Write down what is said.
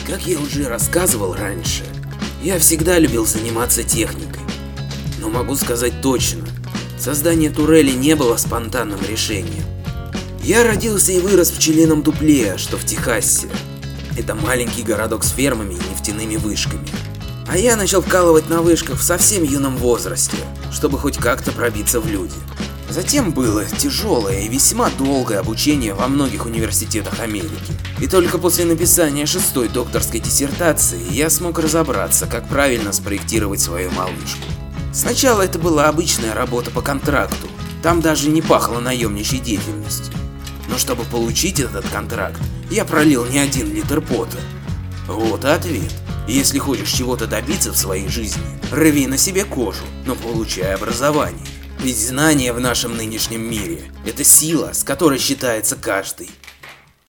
Как я уже рассказывал раньше, я всегда любил заниматься техникой. Но могу сказать точно, создание турели не было спонтанным решением. Я родился и вырос в пчелином дупле, что в Техасе. Это маленький городок с фермами и нефтяными вышками. А я начал вкалывать на вышках в совсем юном возрасте, чтобы хоть как-то пробиться в люди. Затем было тяжелое и весьма долгое обучение во многих университетах Америки. И только после написания 6-й докторской диссертации я смог разобраться, как правильно спроектировать свою малышку. Сначала это была обычная работа по контракту, там даже не пахло наемничьей деятельностью. Но чтобы получить этот контракт, я пролил не 1 литр пота. Вот и ответ. Если хочешь чего-то добиться в своей жизни, рви на себе кожу, но получай образование. Ведь знания в нашем нынешнем мире – это сила, с которой считается каждый.